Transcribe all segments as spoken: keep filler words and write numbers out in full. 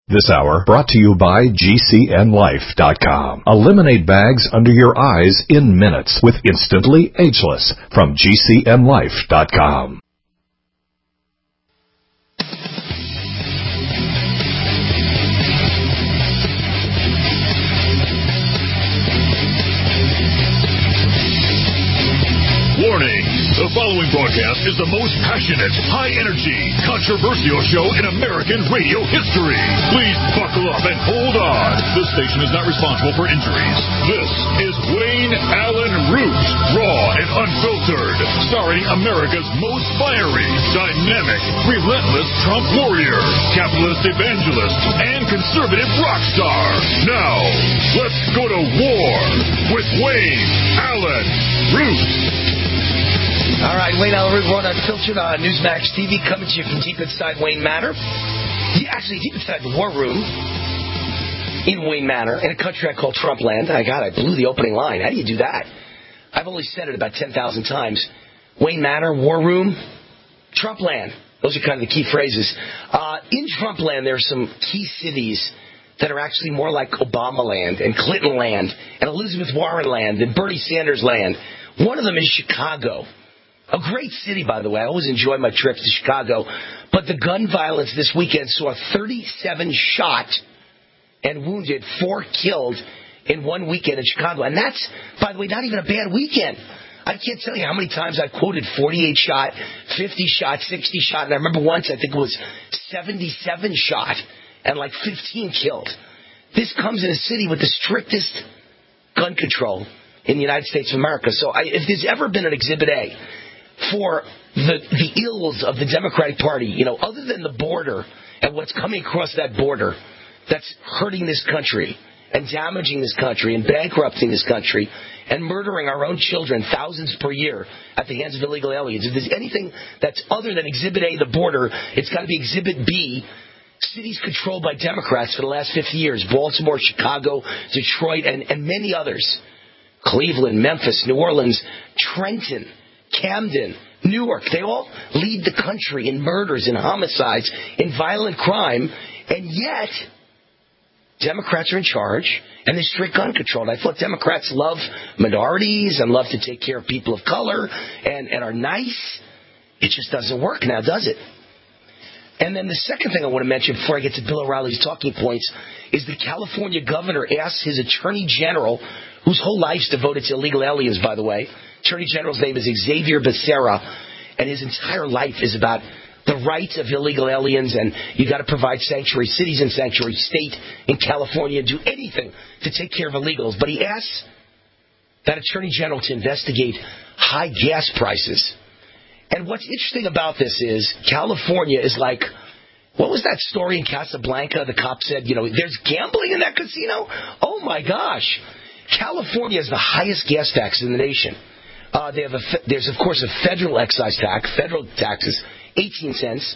This hour brought to you by G C N Life dot com. Eliminate bags under your eyes in minutes with Instantly Ageless from G C N Life dot com. Warning! The following broadcast is the most passionate, high-energy, controversial show in American radio history. Please buckle up and hold on. This station is not responsible for injuries. This is Wayne Allen Root, raw and unfiltered, starring America's most fiery, dynamic, relentless Trump warrior, capitalist evangelist, and conservative rock star. Now, let's go to war with Wayne Allen Root. All right, Wayne Allen Root, Raw and Unfiltered on Newsmax T V, coming to you from deep inside Wayne Manor. Actually, deep inside the war room in Wayne Manor, in a country I call Trump Land. I God, I blew the opening line. How do you do that? I've only said it about ten thousand times. Wayne Manor, war room, Trump Land. Those are kind of the key phrases. Uh, in Trump Land, there are some key cities that are actually more like Obama Land and Clinton Land and Elizabeth Warren Land and Bernie Sanders Land. One of them is Chicago. A great city, by the way. I always enjoy my trips to Chicago. But the gun violence this weekend saw thirty-seven shot and wounded, four killed in one weekend in Chicago. And that's, by the way, not even a bad weekend. I can't tell you how many times I quoted forty-eight shot, fifty shot, sixty shot. And I remember once, I think it was seventy-seven shot and like fifteen killed. This comes in a city with the strictest gun control in the United States of America. So I, if there's ever been an Exhibit A for the the ills of the Democratic Party, you know, other than the border and what's coming across that border that's hurting this country and damaging this country and bankrupting this country and murdering our own children, thousands per year, at the hands of illegal aliens. If there's anything that's other than Exhibit A, the border, it's got to be Exhibit B, cities controlled by Democrats for the last fifty years, Baltimore, Chicago, Detroit, and, and many others. Cleveland, Memphis, New Orleans, Trenton, Camden, Newark, they all lead the country in murders, in homicides, in violent crime, and yet Democrats are in charge, and there's strict gun control. And I thought Democrats love minorities and love to take care of people of color and, and are nice. It just doesn't work now, does it? And then the second thing I want to mention before I get to Bill O'Reilly's talking points is the California governor asked his attorney general, whose whole life's devoted to illegal aliens, by the way. Attorney General's name is Xavier Becerra, and his entire life is about the rights of illegal aliens, and you got to provide sanctuary cities and sanctuary state in California and do anything to take care of illegals. But he asks that Attorney General to investigate high gas prices. And what's interesting about this is California is like, what was that story in Casablanca? The cop said, you know, there's gambling in that casino? Oh, my gosh. California has the highest gas tax in the nation. Uh, they have a, there's, of course, a federal excise tax, federal taxes, eighteen cents.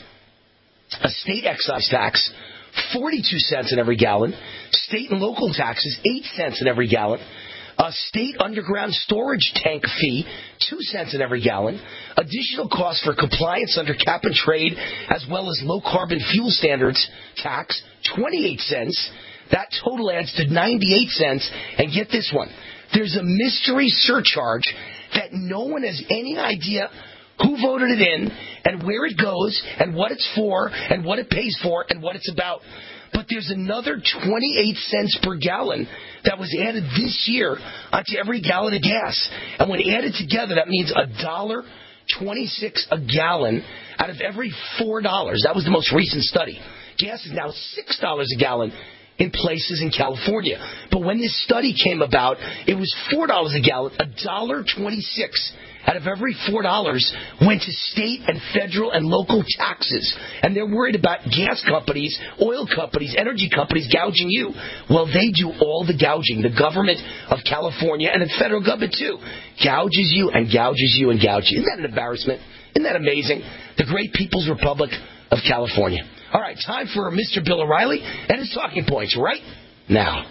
A state excise tax, forty-two cents in every gallon. State and local taxes, eight cents in every gallon. A state underground storage tank fee, two cents in every gallon. Additional costs for compliance under cap and trade, as well as low carbon fuel standards tax, twenty-eight cents. That total adds to ninety-eight cents. And get this one. There's a mystery surcharge that no one has any idea who voted it in and where it goes and what it's for and what it pays for and what it's about. But there's another twenty-eight cents per gallon that was added this year onto every gallon of gas. And when added together, that means one dollar and twenty-six cents a gallon out of every four dollars. That was the most recent study. Gas is now six dollars a gallon in places in California. But when this study came about, it was four dollars a gallon. one dollar and twenty-six cents out of every four dollars went to state and federal and local taxes. And they're worried about gas companies, oil companies, energy companies gouging you. Well, they do all the gouging. The government of California and the federal government, too, gouges you and gouges you and gouges you. Isn't that an embarrassment? Isn't that amazing? The great People's Republic of California. All right, time for Mister Bill O'Reilly and his talking points right now.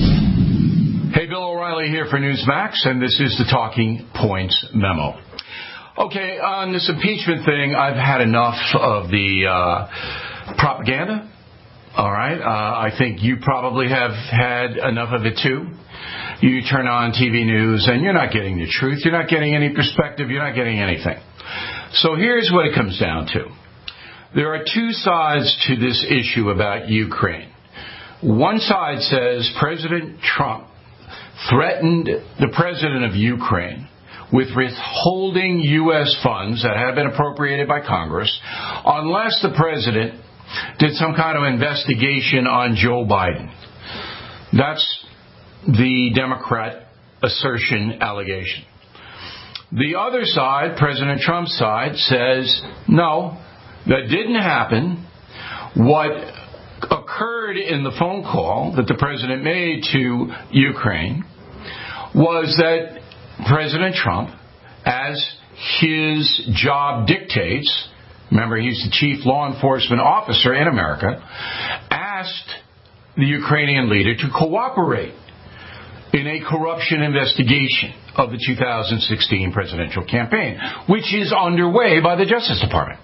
Hey, Bill O'Reilly here for Newsmax, and this is the Talking Points Memo. Okay, on this impeachment thing, I've had enough of the uh, propaganda, All right. Uh, I think you probably have had enough of it too. You turn on T V news and you're not getting the truth. You're not getting any perspective. You're not getting anything. So here's what it comes down to. There are two sides to this issue about Ukraine. One side says President Trump threatened the president of Ukraine with withholding U S funds that had been appropriated by Congress unless the president did some kind of investigation on Joe Biden. That's the Democrat assertion allegation. The other side, President Trump's side, says, no, that didn't happen. What occurred in the phone call that the president made to Ukraine was that President Trump, as his job dictates, remember he's the chief law enforcement officer in America, asked the Ukrainian leader to cooperate in a corruption investigation of the two thousand sixteen presidential campaign, which is underway by the Justice Department.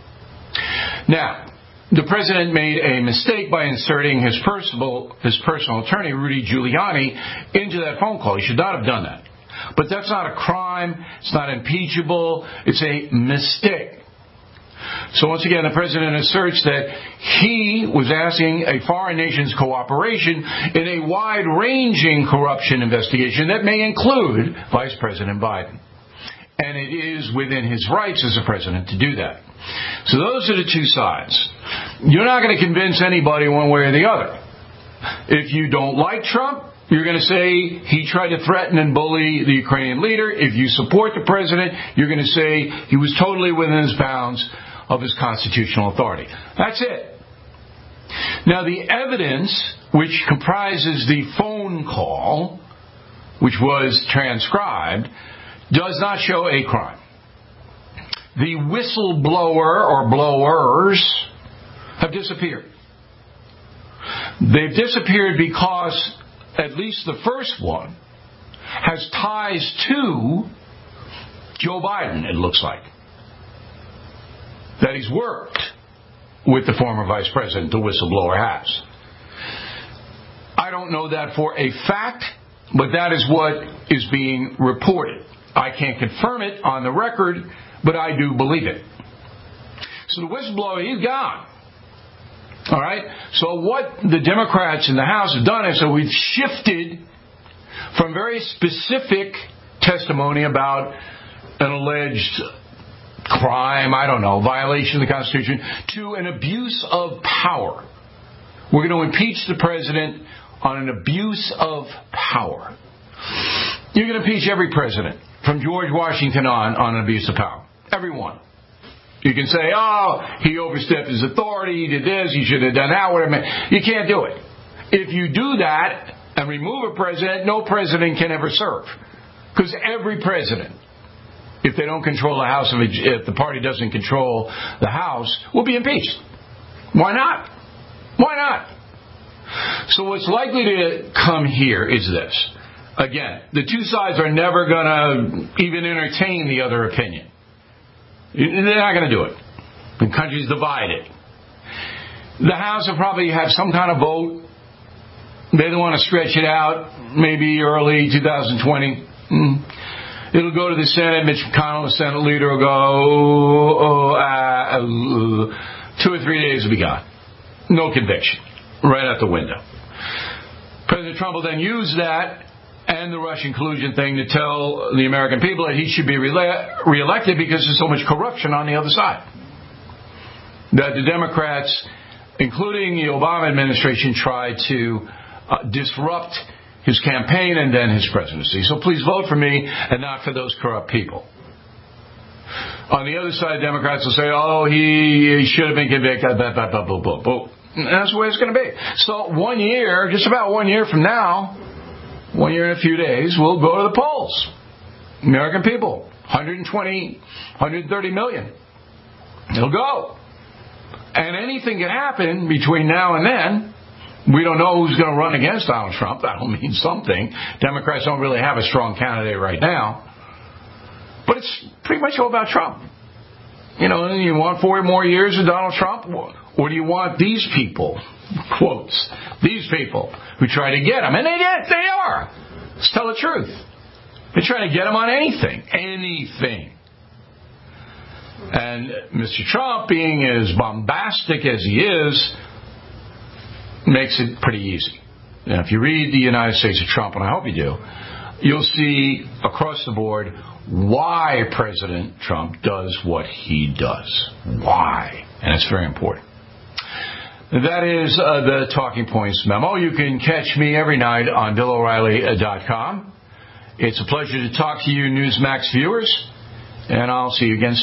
Now, the president made a mistake by inserting his personal, his personal attorney, Rudy Giuliani, into that phone call. He should not have done that. But that's not a crime. It's not impeachable. It's a mistake. So once again, the president asserts that he was asking a foreign nation's cooperation in a wide-ranging corruption investigation that may include Vice President Biden. And it is within his rights as a president to do that. So those are the two sides. You're not going to convince anybody one way or the other. If you don't like Trump, you're going to say he tried to threaten and bully the Ukrainian leader. If you support the president, you're going to say he was totally within his bounds of his constitutional authority. That's it. Now, the evidence which comprises the phone call, which was transcribed, does not show a crime. The whistleblower or blowers have disappeared. They've disappeared because at least the first one has ties to Joe Biden, it looks like. That he's worked with the former vice president, the whistleblower has. I don't know that for a fact, but that is what is being reported. I can't confirm it on the record, but I do believe it. So the whistleblower, he's gone. All right? So what the Democrats in the House have done is that we've shifted from very specific testimony about an alleged crime, I don't know, violation of the Constitution, to an abuse of power. We're going to impeach the president on an abuse of power. You can impeach every president, from George Washington on, on an abuse of power. Everyone. You can say, oh, he overstepped his authority, he did this, he should have done that, whatever. You can't do it. If you do that and remove a president, no president can ever serve. Because every president, if they don't control the House, if the party doesn't control the House, will be impeached. Why not? Why not? So what's likely to come here is this. Again, the two sides are never going to even entertain the other opinion. They're not going to do it. The country's divided. The House will probably have some kind of vote. They don't want to stretch it out, maybe early two thousand twenty. Mm. It'll go to the Senate. Mitch McConnell, the Senate leader, will go, oh, uh, uh, two or three days will be gone. No conviction. Right out the window. President Trump will then use that and the Russian collusion thing to tell the American people that he should be re- reelected because there's so much corruption on the other side. That the Democrats, including the Obama administration, tried to uh, disrupt his campaign and then his presidency. So please vote for me and not for those corrupt people. On the other side, Democrats will say, oh, he, he should have been convicted, blah, blah, blah, blah, blah, blah. And that's the way it's going to be. So one year, just about one year from now, one year and a few days, we'll go to the polls. American people, one hundred twenty, one hundred thirty million. They'll go. And anything can happen between now and then. We don't know who's going to run against Donald Trump. That'll mean something. Democrats don't really have a strong candidate right now. But it's pretty much all about Trump. You know, you want four more years of Donald Trump? Or do you want these people quotes. These people who try to get him, and they get, they are. Let's tell the truth. They're trying to get him on anything, anything. And Mister Trump, being as bombastic as he is, makes it pretty easy. Now, if you read the United States of Trump, and I hope you do, you'll see across the board why President Trump does what he does. Why? And it's very important. That is uh, the Talking Points memo. You can catch me every night on Bill O'Reilly dot com. It's a pleasure to talk to you, Newsmax viewers, and I'll see you again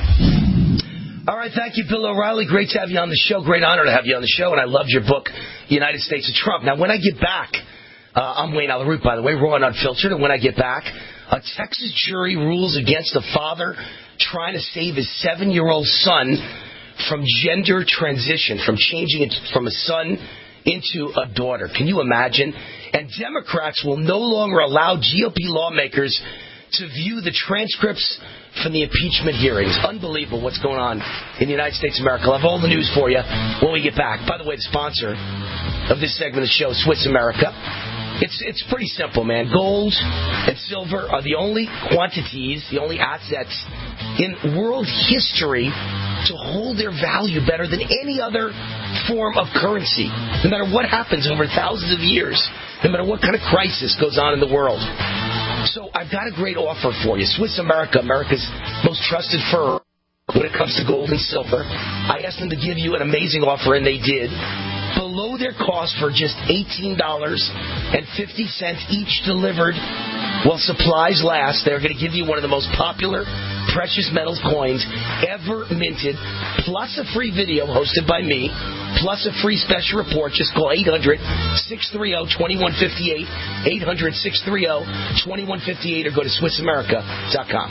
soon. All right, thank you, Bill O'Reilly. Great to have you on the show. Great honor to have you on the show, and I loved your book, United States of Trump. Now, when I get back, uh, I'm Wayne Allyn Root, by the way, raw and unfiltered, and when I get back, a Texas jury rules against a father trying to save his seven-year-old son from gender transition, from changing it from a son into a daughter. Can you imagine? And Democrats will no longer allow G O P lawmakers to view the transcripts from the impeachment hearings. Unbelievable what's going on in the United States of America. I'll have all the news for you when we get back. By the way, the sponsor of this segment of the show, Swiss America. It's it's pretty simple, man. Gold and silver are the only quantities, the only assets in world history to hold their value better than any other form of currency. No matter what happens over thousands of years, no matter what kind of crisis goes on in the world. So I've got a great offer for you. Swiss America, America's most trusted firm when it comes to gold and silver. I asked them to give you an amazing offer, and they did. Below their cost for just eighteen dollars and fifty cents each delivered while supplies last. They're going to give you one of the most popular precious metals coins ever minted, plus a free video hosted by me, plus a free special report. Just call eight hundred, six three zero, two one five eight, eight hundred, six three zero, two one five eight, or go to Swiss America dot com.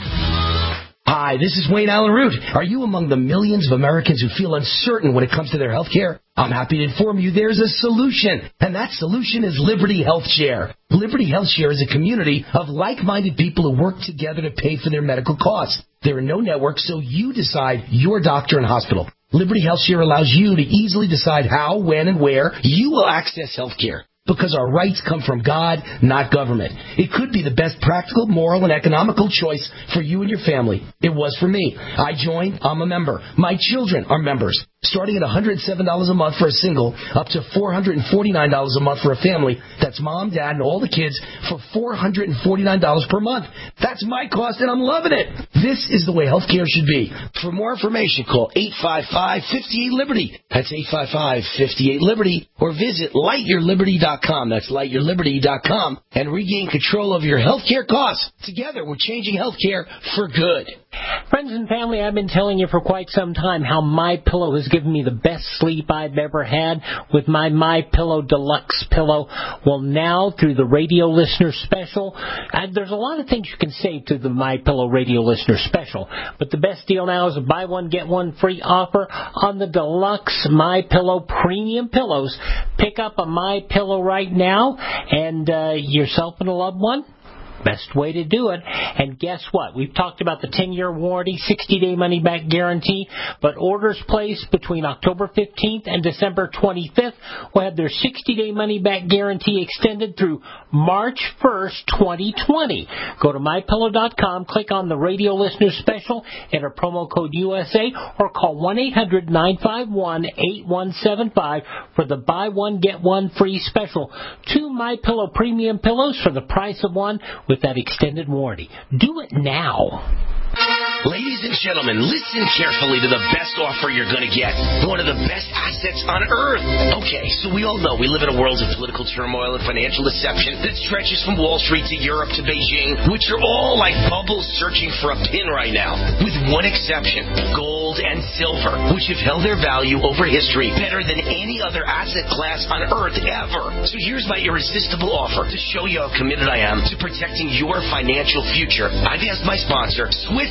Hi, this is Wayne Allyn Root. Are you among the millions of Americans who feel uncertain when it comes to their health care? I'm happy to inform you there's a solution, and that solution is Liberty Health Share. Liberty Health Share is a community of like-minded people who work together to pay for their medical costs. There are no networks, so you decide your doctor and hospital. Liberty Health Share allows you to easily decide how, when, and where you will access health care. Because our rights come from God, not government. It could be the best practical, moral, and economical choice for you and your family. It was for me. I joined. I'm a member. My children are members. Starting at one hundred seven dollars a month for a single, up to four hundred forty-nine dollars a month for a family. That's mom, dad, and all the kids for four hundred forty-nine dollars per month. That's my cost, and I'm loving it. This is the way healthcare should be. For more information, call eight five five, five eight, Liberty. That's eight five five, five eight, Liberty. Or visit light your liberty dot com. That's light your liberty dot com. And regain control of your healthcare costs. Together, we're changing healthcare for good. Friends and family, I've been telling you for quite some time how MyPillow has given me the best sleep I've ever had with my MyPillow Deluxe pillow. Well, now, through the radio listener special, and there's a lot of things you can say through the MyPillow radio listener special, but the best deal now is a buy one, get one free offer on the Deluxe MyPillow Premium Pillows. Pick up a MyPillow right now, and uh, yourself and a loved one. Best way to do it. And guess what? We've talked about the ten-year warranty, sixty-day money-back guarantee, but orders placed between October fifteenth and December twenty-fifth will have their sixty-day money-back guarantee extended through March first, twenty twenty. Go to my pillow dot com, click on the radio listener special, enter promo code U S A, or call one eight hundred, nine five one, eight one seven five for the buy one, get one free special. Two MyPillow premium pillows for the price of one with that extended warranty. Do it now. Ladies and gentlemen, listen carefully to the best offer you're going to get. One of the best assets on earth. Okay, so we all know we live in a world of political turmoil and financial deception that stretches from Wall Street to Europe to Beijing, which are all like bubbles searching for a pin right now. With one exception, gold and silver, which have held their value over history better than any other asset class on earth ever. So here's my irresistible offer to show you how committed I am to protecting your financial future. I've asked my sponsor, Swiss America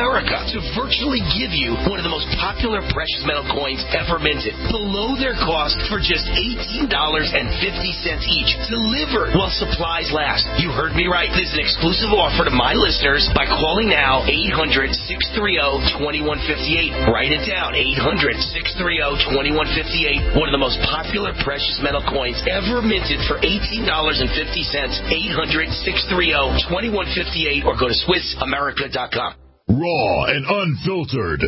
America to virtually give you one of the most popular precious metal coins ever minted, below their cost for just eighteen dollars and fifty cents each, delivered while supplies last. You heard me right. This is an exclusive offer to my listeners by calling now eight hundred, six three zero, two one five eight. Write it down, eight hundred, six three zero, two one five eight. One of the most popular precious metal coins ever minted for eighteen dollars and fifty cents. eight hundred, six three zero, two one five eight or go to Swiss America dot com. Raw and unfiltered.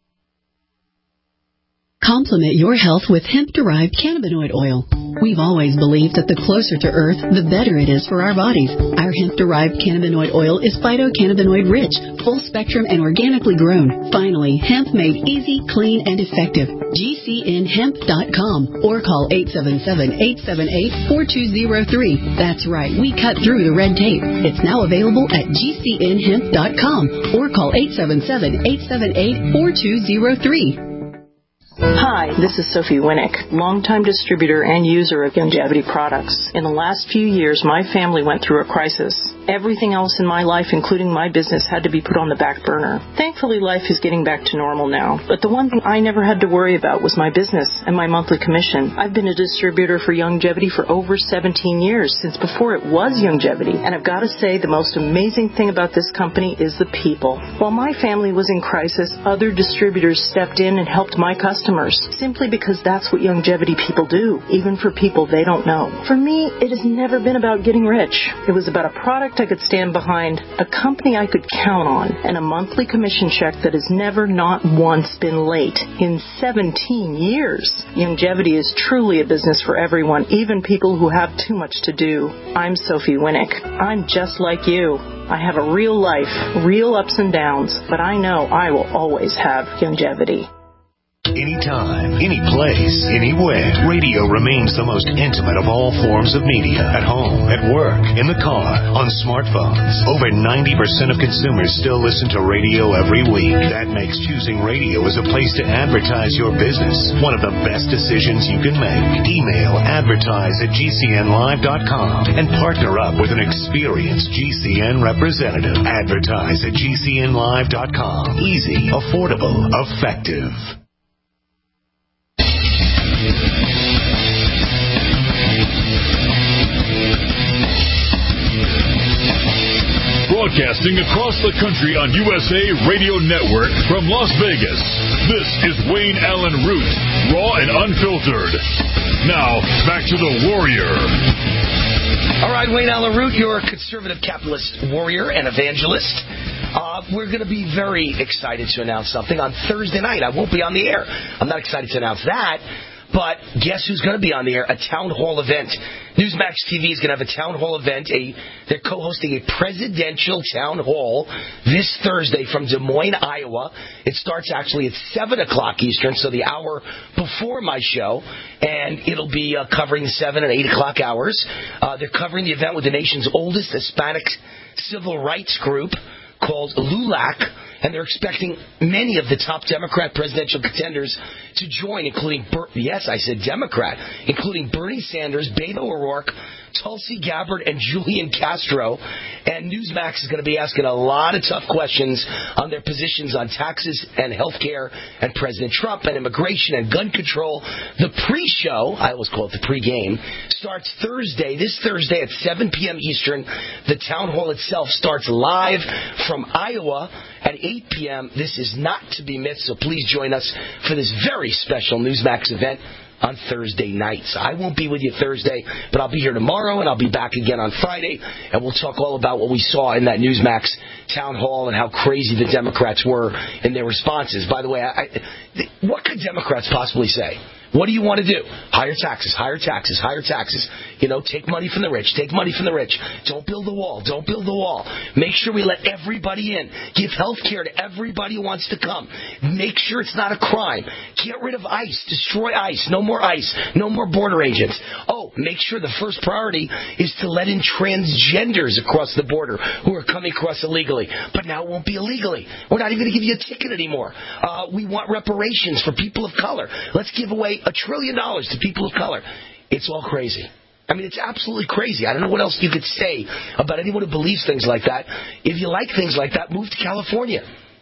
Complement your health with hemp-derived cannabinoid oil. We've always believed that the closer to Earth, the better it is for our bodies. Our hemp-derived cannabinoid oil is phytocannabinoid-rich, full-spectrum, and organically grown. Finally, hemp made easy, clean, and effective. G C N hemp dot com or call eight seven seven, eight seven eight, four two zero three. That's right, we cut through the red tape. It's now available at G C N hemp dot com or call eight seven seven, eight seven eight, four two zero three. Hi, this is Sophie Winnick, longtime distributor and user of Youngevity products. In the last few years, my family went through a crisis. Everything else in my life, including my business, had to be put on the back burner. Thankfully, life is getting back to normal now. But the one thing I never had to worry about was my business and my monthly commission. I've been a distributor for Youngevity for over seventeen years, since before it was Youngevity. And I've got to say, the most amazing thing about this company is the people. While my family was in crisis, other distributors stepped in and helped my customers, simply because that's what Youngevity people do, even for people they don't know. For me, it has never been about getting rich. It was about a product I could stand behind, a company I could count on, and a monthly commission check that has never not once been late in seventeen years. Youngevity is truly a business for everyone, even people who have too much to do. I'm Sophie Winnick. I'm just like you. I have a real life, real ups and downs, but I know I will always have Youngevity. Anytime, any place, anywhere, radio remains the most intimate of all forms of media. At home, at work, in the car, on smartphones. Over ninety percent of consumers still listen to radio every week. That makes choosing radio as a place to advertise your business one of the best decisions you can make. Email advertise at G C N live dot com and partner up with an experienced G C N representative. Advertise at G C N live dot com. Easy, affordable, effective. Broadcasting across the country on U S A Radio Network from Las Vegas, this is Wayne Allen Root, raw and unfiltered. Now, back to the Warrior. All right, Wayne Allen Root, you're a conservative capitalist warrior and evangelist. Uh, we're going to be very excited to announce something on Thursday night. I won't be on the air. I'm not excited to announce that. But guess who's going to be on the air? A town hall event. Newsmax T V is going to have a town hall event. A, they're co-hosting a presidential town hall this Thursday from Des Moines, Iowa. It starts actually at seven o'clock Eastern, so the hour before my show. And it'll be uh, covering the seven and eight o'clock hours. Uh, they're covering the event with the nation's oldest Hispanic civil rights group called LULAC. And they're expecting many of the top Democrat presidential contenders to join, including, Ber- yes, I said Democrat, including Bernie Sanders, Beto O'Rourke, Tulsi Gabbard, and Julian Castro. And Newsmax is going to be asking a lot of tough questions on their positions on taxes and health care and President Trump and immigration and gun control. The pre-show, I always call it the pre-game, starts Thursday, this Thursday at seven p.m. Eastern. The town hall itself starts live from Iowa at eight p.m. This is not to be missed, so please join us for this very special Newsmax event on Thursday nights. I won't be with you Thursday, but I'll be here tomorrow, and I'll be back again on Friday, and we'll talk all about what we saw in that Newsmax town hall and how crazy the Democrats were in their responses. By the way, I, I, what could Democrats possibly say? What do you want to do? Higher taxes, higher taxes, higher taxes. You know, take money from the rich, take money from the rich. Don't build the wall, don't build the wall. Make sure we let everybody in. Give health care to everybody who wants to come. Make sure it's not a crime. Get rid of ICE. Destroy ICE. No more ICE. No more border agents. Oh, make sure the first priority is to let in transgenders across the border who are coming across illegally. But now it won't be illegally. We're not even going to give you a ticket anymore. Uh, we want reparations for people of color. Let's give away a trillion dollars to people of color. It's all crazy. I mean, it's absolutely crazy. I don't know what else you could say about anyone who believes things like that. If you like things like that, move to California.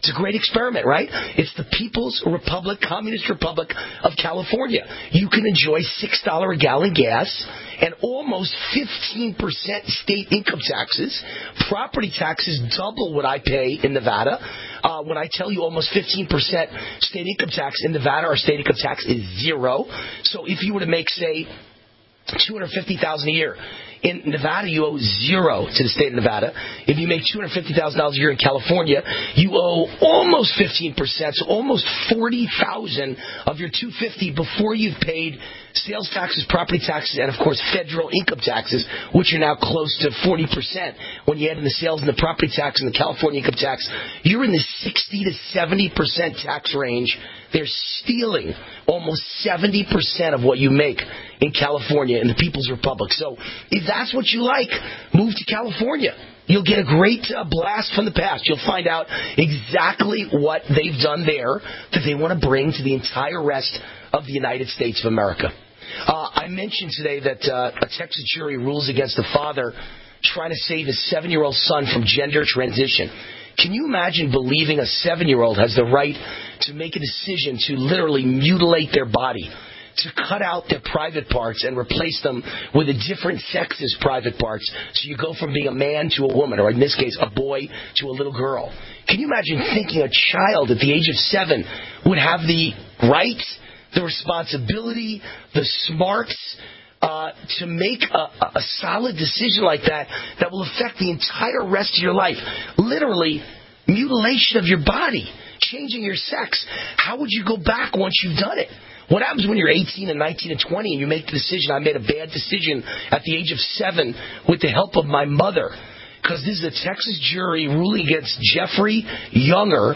It's a great experiment, right? It's the People's Republic, Communist Republic of California. You can enjoy six dollars a gallon gas and almost fifteen percent state income taxes. Property taxes double what I pay in Nevada. Uh, when I tell you almost fifteen percent state income tax in Nevada, our state income tax is zero. So if you were to make, say, two hundred fifty thousand dollars a year, in Nevada, you owe zero to the state of Nevada. If you make two hundred fifty thousand dollars a year in California, you owe almost fifteen percent, so almost forty thousand dollars of your two hundred fifty thousand dollars before you've paid sales taxes, property taxes, and, of course, federal income taxes, which are now close to forty percent. When you add in the sales and the property tax and the California income tax, you're in the sixty to seventy percent tax range. They're stealing almost seventy percent of what you make in California in the People's Republic. So if that's what you like, move to California. You'll get a great uh, blast from the past. You'll find out exactly what they've done there that they want to bring to the entire rest of the United States of America. Uh, I mentioned today that uh, a Texas jury rules against a father trying to save his seven-year-old son from gender transition. Can you imagine believing a seven-year-old has the right to make a decision to literally mutilate their body, to cut out their private parts and replace them with a different sex's private parts, so you go from being a man to a woman, or in this case, a boy to a little girl? Can you imagine thinking a child at the age of seven would have the right, the responsibility, the smarts uh, to make a, a solid decision like that that will affect the entire rest of your life? Literally, mutilation of your body, changing your sex. How would you go back once you've done it? What happens when you're eighteen and nineteen and twenty and you make the decision, I made a bad decision at the age of seven with the help of my mother? Because this is a Texas jury ruling against Jeffrey Younger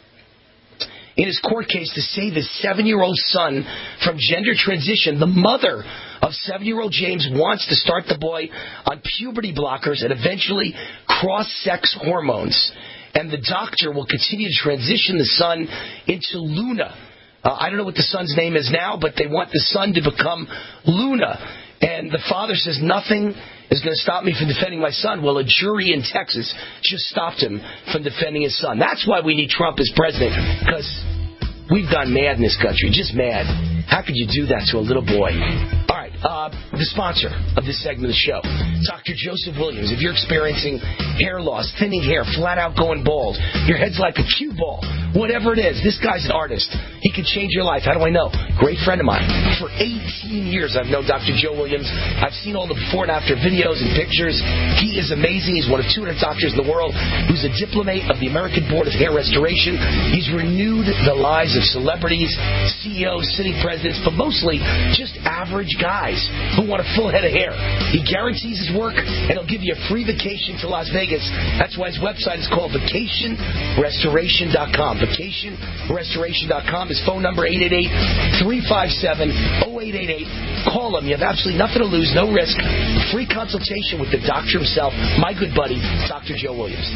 in his court case to save his seven-year-old son from gender transition. The mother of seven-year-old James wants to start the boy on puberty blockers and eventually cross-sex hormones. And the doctor will continue to transition the son into Luna. Uh, I don't know what the son's name is now, but they want the son to become Luna. And the father says, nothing is going to stop me from defending my son. Well, a jury in Texas just stopped him from defending his son. That's why we need Trump as president, because we've gone mad in this country, just mad. How could you do that to a little boy? All right, uh, the sponsor of this segment of the show, Doctor Joseph Williams. If you're experiencing hair loss, thinning hair, flat out going bald, your head's like a cue ball, whatever it is, this guy's an artist. He can change your life. How do I know? Great friend of mine. For eighteen years, I've known Doctor Joe Williams. I've seen all the before and after videos and pictures. He is amazing. He's one of two hundred doctors in the world who's a diplomat of the American Board of Hair Restoration. He's renewed the lives of celebrities, C E Os, sitting presidents, but mostly just average guys who want a full head of hair. He guarantees his work, and he'll give you a free vacation to Las Vegas. That's why his website is called vacation restoration dot com. vacation restoration dot com. His phone number, eight eight eight, three five seven, zero eight eight eight. Call him. You have absolutely nothing to lose, no risk. Free consultation with the doctor himself, my good buddy, Doctor Joe Williams.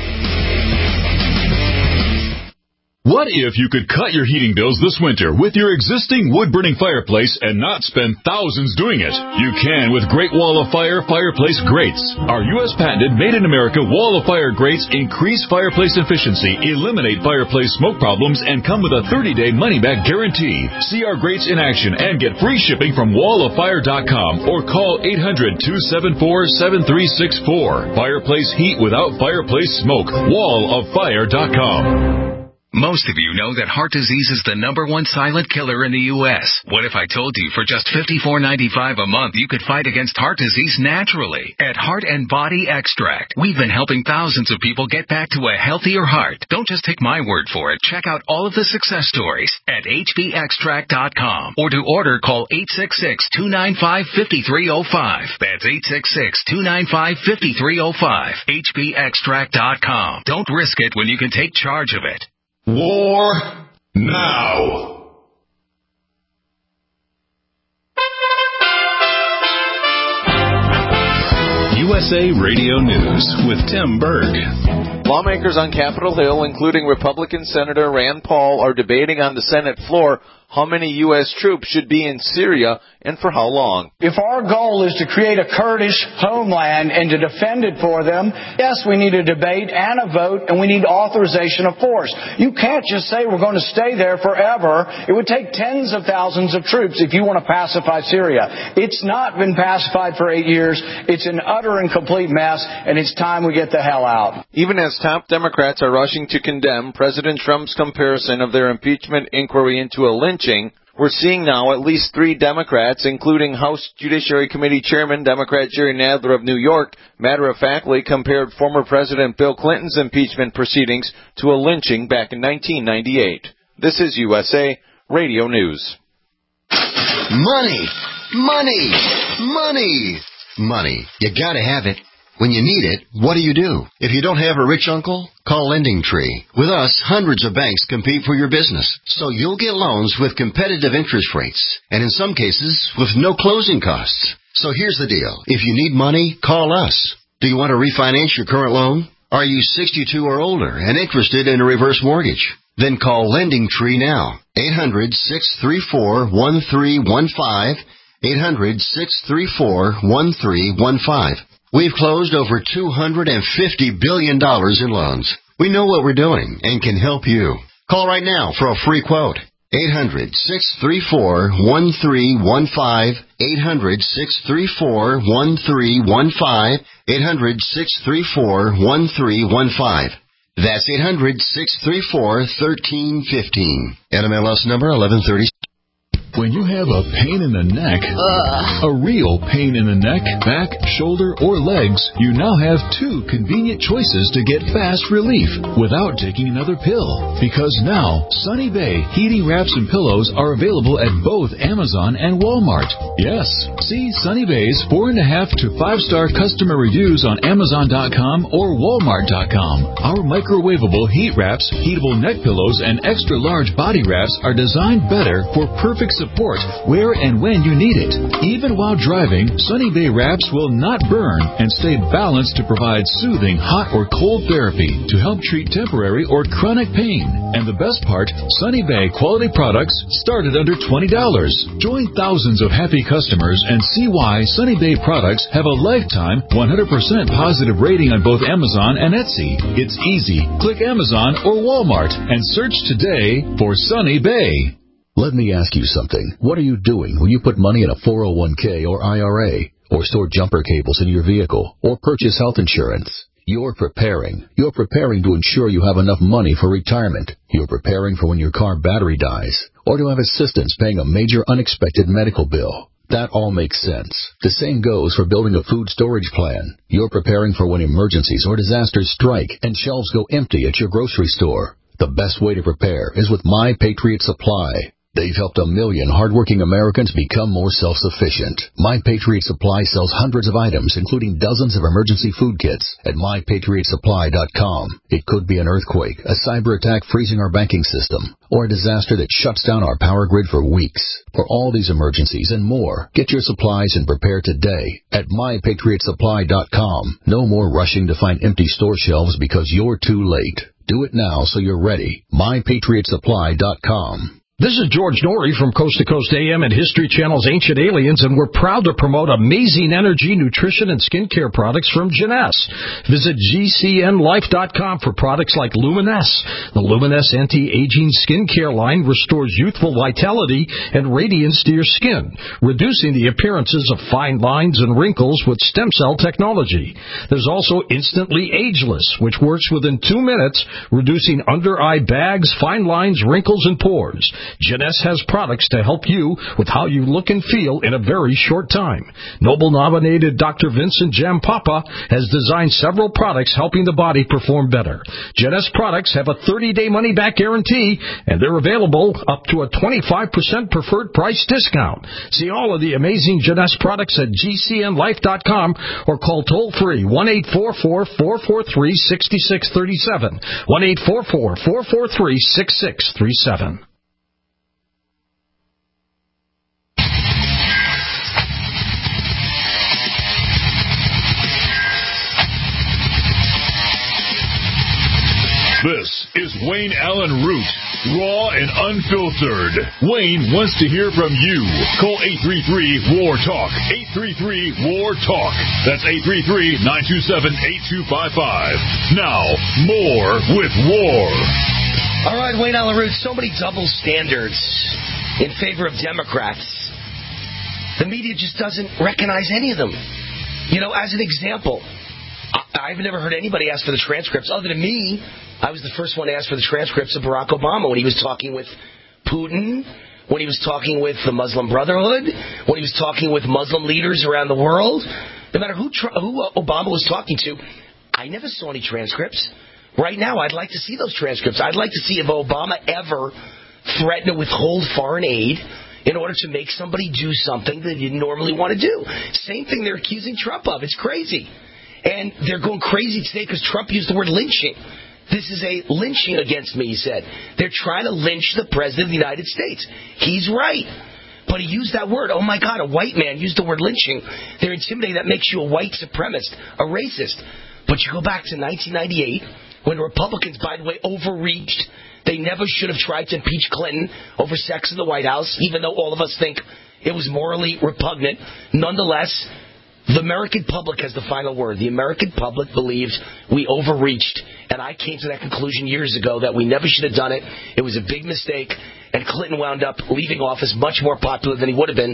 What if you could cut your heating bills this winter with your existing wood-burning fireplace and not spend thousands doing it? You can with Great Wall of Fire fireplace grates. Our U S patented made-in-America Wall of Fire grates increase fireplace efficiency, eliminate fireplace smoke problems, and come with a thirty-day money-back guarantee. See our grates in action and get free shipping from wall of fire dot com or call eight hundred, two seven four, seven three six four. Fireplace heat without fireplace smoke. wall of fire dot com. Most of you know that heart disease is the number one silent killer in the U S What if I told you for just fifty-four ninety-five a month you could fight against heart disease naturally? At Heart and Body Extract, we've been helping thousands of people get back to a healthier heart. Don't just take my word for it. Check out all of the success stories at H B extract dot com. Or to order, call eight six six, two nine five, five three zero five. That's eight six six, two nine five, five three zero five. H B extract dot com. Don't risk it when you can take charge of it. War now. U S A Radio News with Tim Berg. Lawmakers on Capitol Hill, including Republican Senator Rand Paul, are debating on the Senate floor how many U S troops should be in Syria and for how long. If our goal is to create a Kurdish homeland and to defend it for them, yes, we need a debate and a vote, and we need authorization of force. You can't just say we're going to stay there forever. It would take tens of thousands of troops if you want to pacify Syria. It's not been pacified for eight years. It's an utter and complete mess, and it's time we get the hell out. Even as top Democrats are rushing to condemn President Trump's comparison of their impeachment inquiry into a lynching, we're seeing now at least three Democrats, including House Judiciary Committee Chairman Democrat Jerry Nadler of New York, matter-of-factly compared former President Bill Clinton's impeachment proceedings to a lynching back in nineteen ninety-eight. This is U S A Radio News. Money, money, money, money. You gotta have it. When you need it, what do you do? If you don't have a rich uncle, call Lending Tree. With us, hundreds of banks compete for your business, so you'll get loans with competitive interest rates, and in some cases, with no closing costs. So here's the deal. If you need money, call us. Do you want to refinance your current loan? Are you sixty-two or older and interested in a reverse mortgage? Then call Lending Tree now. eight hundred, six three four, one three one five. eight hundred, six three four, one three one five. We've closed over two hundred fifty billion dollars in loans. We know what we're doing and can help you. Call right now for a free quote. eight hundred, six three four, one three one five. eight hundred, six three four, one three one five. eight hundred, six three four, one three one five. That's eight hundred, six three four, one three one five. N M L S number eleven thirty. When you have a pain in the neck, Ugh. a real pain in the neck, back, shoulder, or legs, you now have two convenient choices to get fast relief without taking another pill. Because now, Sunny Bay heating wraps and pillows are available at both Amazon and Walmart. Yes, see Sunny Bay's four and a half to five star customer reviews on Amazon dot com or Walmart dot com. Our microwavable heat wraps, heatable neck pillows, and extra large body wraps are designed better for perfect support where and when you need it. Even while driving, Sunny Bay wraps will not burn and stay balanced to provide soothing hot or cold therapy to help treat temporary or chronic pain. And the best part, Sunny Bay quality products start at under twenty dollars. Join thousands of happy customers and see why Sunny Bay products have a lifetime one hundred percent positive rating on both Amazon and Etsy. It's easy. Click Amazon or Walmart and search today for Sunny Bay. Let me ask you something. What are you doing when you put money in a four oh one k or I R A, or store jumper cables in your vehicle, or purchase health insurance? You're preparing. You're preparing to ensure you have enough money for retirement. You're preparing for when your car battery dies, or to have assistance paying a major unexpected medical bill. That all makes sense. The same goes for building a food storage plan. You're preparing for when emergencies or disasters strike and shelves go empty at your grocery store. The best way to prepare is with My Patriot Supply. They've helped a million hardworking Americans become more self-sufficient. My Patriot Supply sells hundreds of items, including dozens of emergency food kits at my patriot supply dot com. It could be an earthquake, a cyber attack freezing our banking system, or a disaster that shuts down our power grid for weeks. For all these emergencies and more, get your supplies and prepare today at my patriot supply dot com. No more rushing to find empty store shelves because you're too late. Do it now so you're ready. my patriot supply dot com. This is George Norrie from Coast to Coast A M and History Channel's Ancient Aliens, and we're proud to promote amazing energy, nutrition, and skincare products from Jeunesse. Visit G C N life dot com for products like Luminesse. The Luminesse anti-aging skincare line restores youthful vitality and radiance to your skin, reducing the appearances of fine lines and wrinkles with stem cell technology. There's also Instantly Ageless, which works within two minutes, reducing under-eye bags, fine lines, wrinkles, and pores. Jeunesse has products to help you with how you look and feel in a very short time. Nobel-nominated Doctor Vincent Jampapa has designed several products helping the body perform better. Jeunesse products have a thirty-day money-back guarantee, and they're available up to a twenty-five percent preferred price discount. See all of the amazing Jeunesse products at G C N life dot com or call toll-free one eight four four, four four three, six six three seven, one eight four four, four four three, six six three seven. Wayne Allen Root, raw and unfiltered. Wayne wants to hear from you. Call eight three three, W A R, TALK. eight three three, W A R, TALK. That's eight three three, nine two seven, eight two five five. Now, more with War. All right, Wayne Allen Root, so many double standards in favor of Democrats. The media just doesn't recognize any of them. You know, as an example, I've never heard anybody ask for the transcripts other than me. I was the first one to ask for the transcripts of Barack Obama when he was talking with Putin, when he was talking with the Muslim Brotherhood, when he was talking with Muslim leaders around the world. No matter who, who Obama was talking to, I never saw any transcripts. Right now, I'd like to see those transcripts. I'd like to see if Obama ever threatened to withhold foreign aid in order to make somebody do something they didn't normally want to do. Same thing they're accusing Trump of. It's crazy. And they're going crazy today because Trump used the word lynching. This is a lynching against me, he said. They're trying to lynch the President of the United States. He's right. But he used that word. Oh, my God, a white man used the word lynching. They're intimidating. That makes you a white supremacist, a racist. But you go back to nineteen ninety-eight, when the Republicans, by the way, overreached. They never should have tried to impeach Clinton over sex in the White House, even though all of us think it was morally repugnant. Nonetheless, the American public has the final word. The American public believes we overreached, and I came to that conclusion years ago that we never should have done it. It was a big mistake, and Clinton wound up leaving office much more popular than he would have been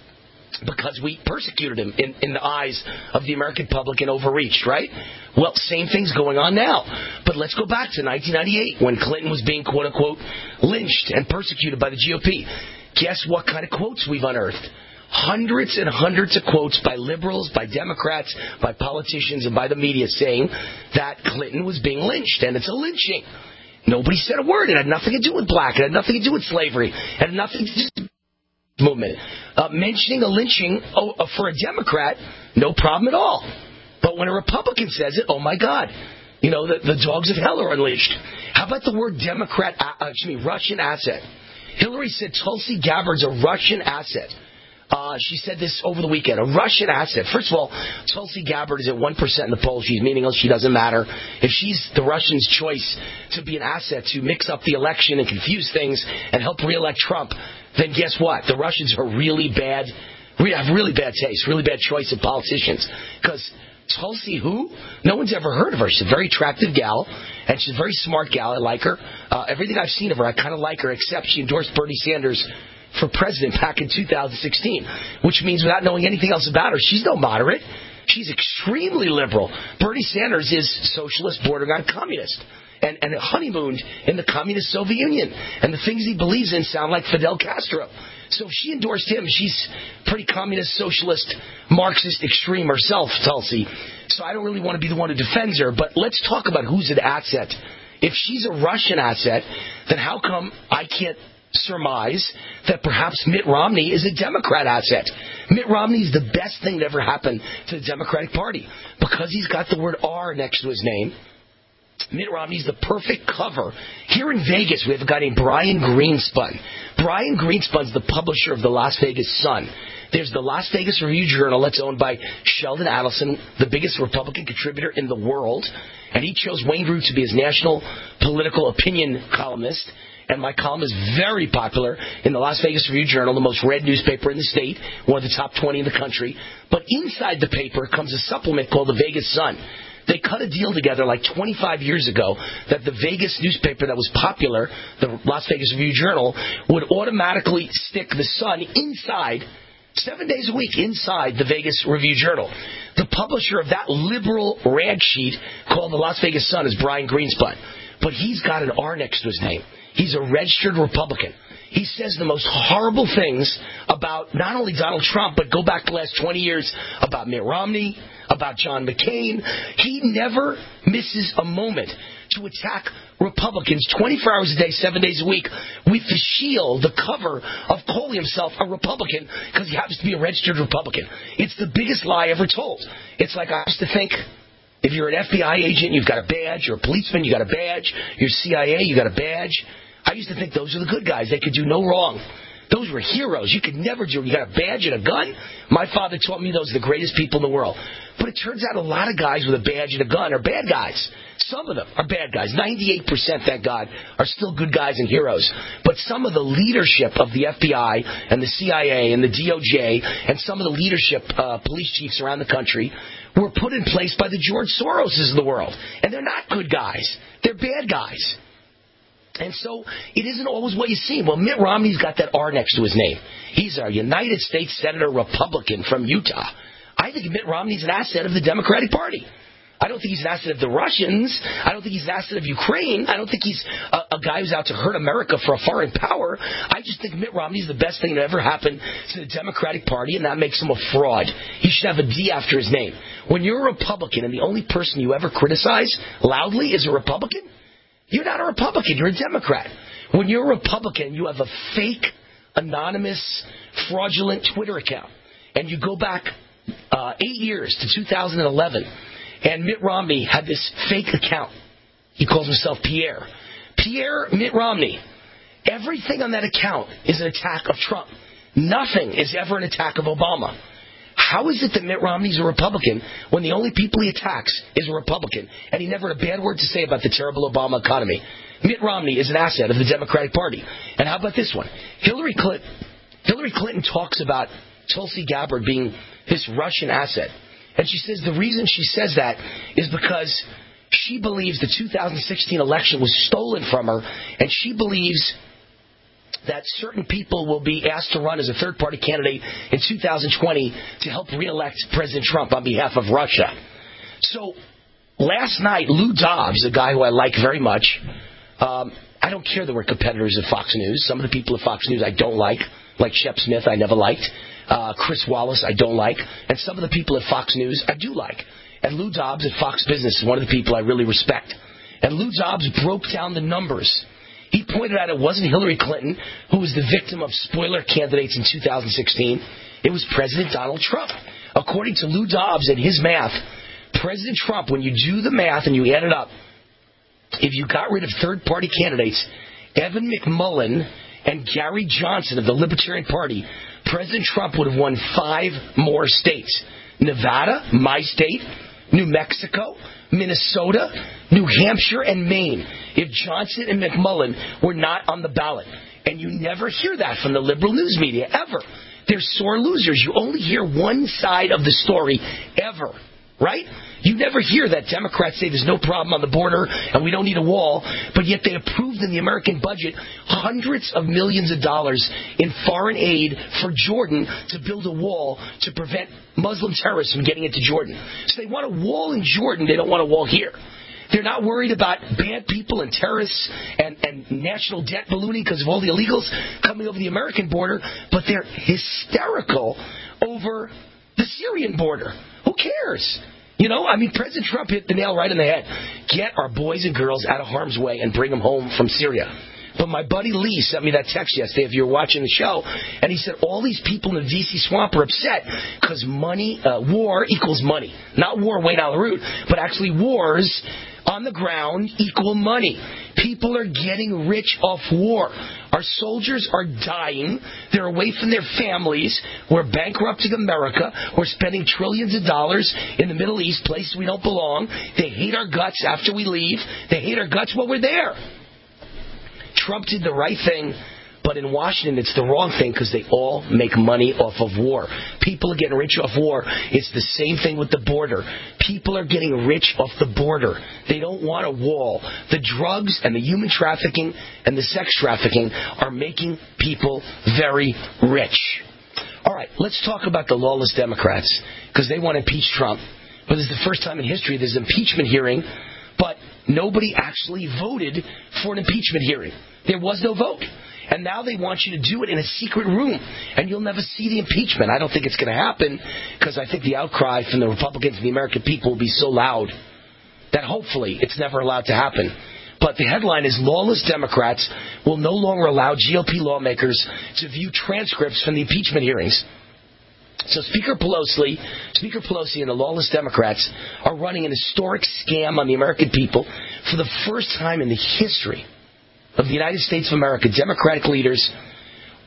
because we persecuted him in, in the eyes of the American public and overreached, right? Well, same thing's going on now. But let's go back to nineteen ninety-eight when Clinton was being, quote-unquote, lynched and persecuted by the G O P. Guess what kind of quotes we've unearthed? Hundreds and hundreds of quotes by liberals, by Democrats, by politicians, and by the media saying that Clinton was being lynched, and it's a lynching. Nobody said a word. It had nothing to do with black. It had nothing to do with slavery. It had nothing to do with the movement. Uh, mentioning a lynching oh, uh, for a Democrat, no problem at all. But when a Republican says it, oh, my God. You know, the, the dogs of hell are unleashed. How about the word Democrat, uh, excuse me, Russian asset? Hillary said Tulsi Gabbard's a Russian asset. Uh, she said this over the weekend, a Russian asset. First of all, Tulsi Gabbard is at one percent in the polls. She's meaningless. She doesn't matter. If she's the Russians' choice to be an asset to mix up the election and confuse things and help reelect Trump, then guess what? The Russians are really bad, have really bad taste, really bad choice of politicians. Because Tulsi who? No one's ever heard of her. She's a very attractive gal, and she's a very smart gal. I like her. Uh, everything I've seen of her, I kind of like her, except she endorsed Bernie Sanders for president back in two thousand sixteen, which means without knowing anything else about her, she's no moderate. She's extremely liberal. Bernie Sanders is socialist, bordering on communist, and, and honeymooned in the communist Soviet Union. And the things he believes in sound like Fidel Castro. So if she endorsed him, she's pretty communist, socialist, Marxist extreme herself, Tulsi. So I don't really want to be the one who defends her, but let's talk about who's an asset. If she's a Russian asset, then how come I can't surmise that perhaps Mitt Romney is a Democrat asset? Mitt Romney is the best thing that ever happened to the Democratic Party because he's got the word R next to his name. Mitt Romney's the perfect cover. Here in Vegas, we have a guy named Brian Greenspun. Brian Greenspun's the publisher of the Las Vegas Sun. There's the Las Vegas Review-Journal that's owned by Sheldon Adelson, the biggest Republican contributor in the world. And he chose Wayne Root to be his national political opinion columnist. And my column is very popular in the Las Vegas Review-Journal, the most read newspaper in the state, one of the top twenty in the country. But inside the paper comes a supplement called the Vegas Sun. They cut a deal together like twenty-five years ago that the Vegas newspaper that was popular, the Las Vegas Review-Journal, would automatically stick the Sun inside, seven days a week, inside the Vegas Review-Journal. The publisher of that liberal rag sheet called the Las Vegas Sun is Brian Greenspun. But he's got an R next to his name. He's a registered Republican. He says the most horrible things about not only Donald Trump, but go back the last twenty years about Mitt Romney, about John McCain. He never misses a moment to attack Republicans twenty-four hours a day, seven days a week, with the shield, the cover of calling himself a Republican because he happens to be a registered Republican. It's the biggest lie ever told. It's like I used to think, if you're an F B I agent, you've got a badge. You're a policeman, you got a badge. You're C I A, you got a badge. I used to think those are the good guys. They could do no wrong. Those were heroes. You could never do. You got a badge and a gun. My father taught me those are the greatest people in the world. But it turns out a lot of guys with a badge and a gun are bad guys. Some of them are bad guys. ninety-eight percent, thank God, are still good guys and heroes. But some of the leadership of the F B I and the C I A and the D O J and some of the leadership uh, police chiefs around the country were put in place by the George Soroses of the world. And they're not good guys. They're bad guys. And so it isn't always what you see. Well, Mitt Romney's got that R next to his name. He's a United States Senator Republican from Utah. I think Mitt Romney's an asset of the Democratic Party. I don't think he's an asset of the Russians. I don't think he's an asset of Ukraine. I don't think he's a, a guy who's out to hurt America for a foreign power. I just think Mitt Romney's the best thing that ever happened to the Democratic Party, and that makes him a fraud. He should have a D after his name. When you're a Republican and the only person you ever criticize loudly is a Republican, you're not a Republican. You're a Democrat. When you're a Republican, you have a fake, anonymous, fraudulent Twitter account. And you go back uh, eight years to two thousand eleven, and Mitt Romney had this fake account. He calls himself Pierre. Pierre Mitt Romney. Everything on that account is an attack of Trump. Nothing is ever an attack of Obama. How is it that Mitt Romney's a Republican when the only people he attacks is a Republican, and he never had a bad word to say about the terrible Obama economy? Mitt Romney is an asset of the Democratic Party. And how about this one? Hillary Clinton. Hillary Clinton talks about Tulsi Gabbard being this Russian asset. And she says the reason she says that is because she believes the two thousand sixteen election was stolen from her, and she believes that certain people will be asked to run as a third-party candidate in two thousand twenty to help re-elect President Trump on behalf of Russia. So last night, Lou Dobbs, a guy who I like very much, um, I don't care that we're competitors at Fox News. Some of the people at Fox News I don't like, like Shep Smith I never liked. Uh, Chris Wallace I don't like. And some of the people at Fox News I do like. And Lou Dobbs at Fox Business is one of the people I really respect. And Lou Dobbs broke down the numbers. He pointed out it wasn't Hillary Clinton who was the victim of spoiler candidates in two thousand sixteen. It was President Donald Trump. According to Lou Dobbs and his math, President Trump, when you do the math and you add it up, if you got rid of third-party candidates, Evan McMullin and Gary Johnson of the Libertarian Party, President Trump would have won five more states. Nevada, my state, New Mexico, Minnesota, New Hampshire, and Maine, if Johnson and McMullin were not on the ballot. And you never hear that from the liberal news media, ever. They're sore losers. You only hear one side of the story, ever. Right? You never hear that Democrats say there's no problem on the border and we don't need a wall, but yet they approved in the American budget hundreds of millions of dollars in foreign aid for Jordan to build a wall to prevent Muslim terrorists from getting into Jordan. So they want a wall in Jordan, they don't want a wall here. They're not worried about bad people and terrorists and, and national debt ballooning because of all the illegals coming over the American border, but they're hysterical over the Syrian border. Who cares? You know, I mean, President Trump hit the nail right on the head. Get our boys and girls out of harm's way and bring them home from Syria. But my buddy Lee sent me that text yesterday, if you were watching the show, and he said all these people in the D C swamp are upset because money, uh, war equals money. Not war way down the route, but actually wars on the ground equal money. People are getting rich off war. Our soldiers are dying. They're away from their families. We're bankrupting America. We're spending trillions of dollars in the Middle East, places we don't belong. They hate our guts after we leave. They hate our guts while we're there. Trump did the right thing, but in Washington it's the wrong thing because they all make money off of war. People are getting rich off war. It's the same thing with the border. People are getting rich off the border. They don't want a wall. The drugs and the human trafficking and the sex trafficking are making people very rich. All right, let's talk about the lawless Democrats because they want to impeach Trump. But this is the first time in history there's an impeachment hearing, but nobody actually voted for an impeachment hearing. There was no vote. And now they want you to do it in a secret room. And you'll never see the impeachment. I don't think it's going to happen because I think the outcry from the Republicans and the American people will be so loud that hopefully it's never allowed to happen. But the headline is lawless Democrats will no longer allow G O P lawmakers to view transcripts from the impeachment hearings. So Speaker Pelosi, Speaker Pelosi and the lawless Democrats are running an historic scam on the American people. For the first time in the history of the United States of America, Democratic leaders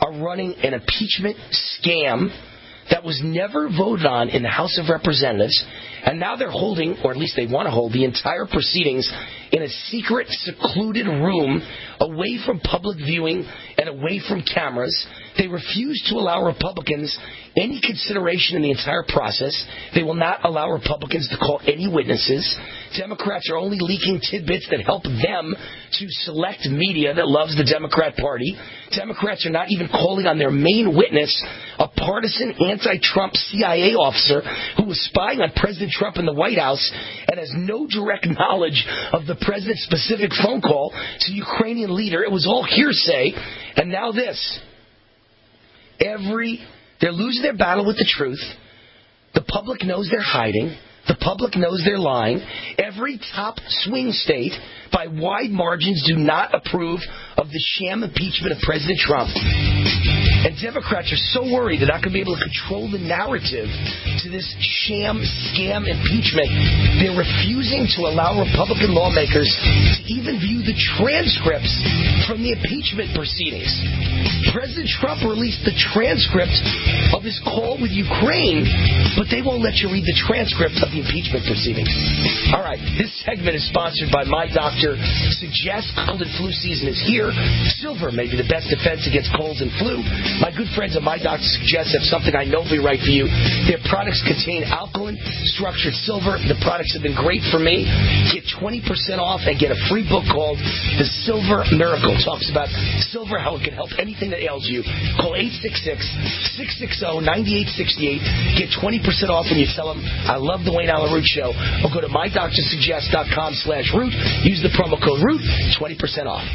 are running an impeachment scam that was never voted on in the House of Representatives, and now they're holding, or at least they want to hold, the entire proceedings in a secret, secluded room away from public viewing and away from cameras. They refuse to allow Republicans any consideration in the entire process. They will not allow Republicans to call any witnesses. Democrats are only leaking tidbits that help them to select media that loves the Democrat Party. Democrats are not even calling on their main witness, a partisan anti-Trump C I A officer who was spying on President Trump in the White House and has no direct knowledge of the president's specific phone call to the Ukrainian leader. It was all hearsay. And now this. Every, they're losing their battle with the truth. The public knows they're hiding. The public knows they're lying. Every top swing state, by wide margins, do not approve of the sham impeachment of President Trump. And Democrats are so worried they're not going to be able to control the narrative to this sham, scam impeachment. They're refusing to allow Republican lawmakers to even view the transcripts from the impeachment proceedings. President Trump released the transcript of his call with Ukraine, but they won't let you read the transcript of the impeachment proceedings. All right, this segment is sponsored by My Doctor Suggest. Cold and flu season is here. Silver may be the best defense against colds and flu. My good friends at My Doctor Suggest have something I know will be right for you. Their products contain alkaline structured silver. The products have been great for me. Get twenty percent off and get a free book called The Silver Miracle. It talks about silver, how it can help anything that ails you. Call eight six six, six six zero, nine eight six eight. Get twenty percent off when you tell them, I love the Wayne Allen Root Show. Or go to my doctor suggest dot com slash root. Use the promo code root, twenty percent off.